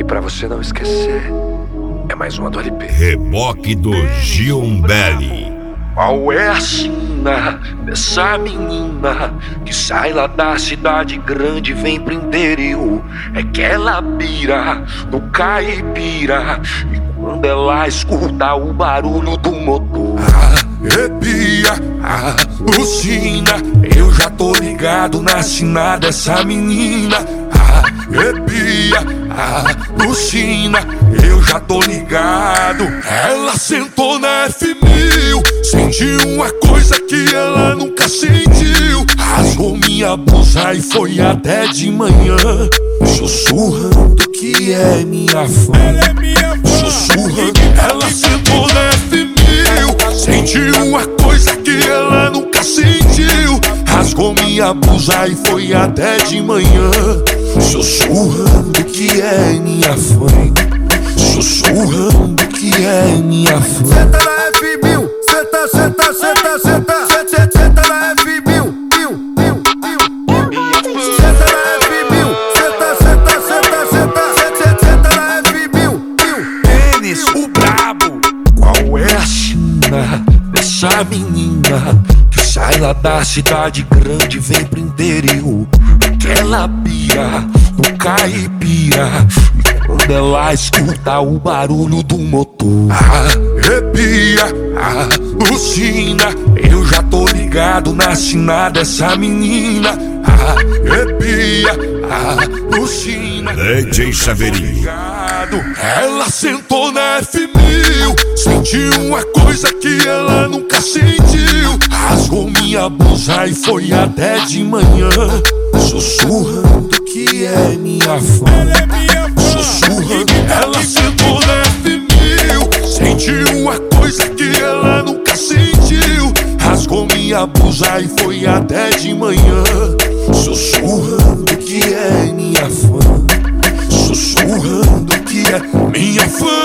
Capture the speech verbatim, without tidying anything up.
E pra você não esquecer, é mais uma do L P. Reboque do Giombelli. Qual é a sina dessa menina que sai lá da cidade grande e vem pro interior? É que ela pira no caipira e quando ela escuta o barulho do motor, arrepia, alucina. Eu já tô ligado na sina dessa menina. Arrepia, alucina. Eu já tô ligado. Ela sentou na F mil, sentiu uma coisa que ela nunca sentiu. Rasgou minha blusa e foi até de manhã, sussurrando que é minha fã. Ela é minha fã. Sussurrando. Ela sentou na F mil, sentiu uma coisa que ela nunca sentiu. Rasgou minha blusa e foi até de manhã, sussurrando que é minha fã. Sussurrando que é minha fã. Senta na F mil, senta, senta, senta, senta, senta, senta na F mil, mil, mil, mil. Senta na F mil, senta, senta, senta, senta, senta, senta na F mil, mil. Tênis, o brabo. Qual é a sina dessa menina que sai lá da cidade grande e vem pro interior? Aquela pira no caipira e quando ela escuta o barulho do motor, arrepia, alucina. Eu já tô ligado na sina dessa menina. Arrepia, alucina. D J Chaveirinho. Ela sentou na F mil, sentiu uma coisa que ela nunca sentiu. Rasgou minha blusa e foi até de manhã, sussurrando que é minha fã. Ela é minha fã. Sussurrando. Ela sentou na F mil, sentiu uma coisa que ela nunca sentiu. Rasgou minha blusa e foi até de manhã, sussurrando que é minha fã. Sussurrando que é minha fã.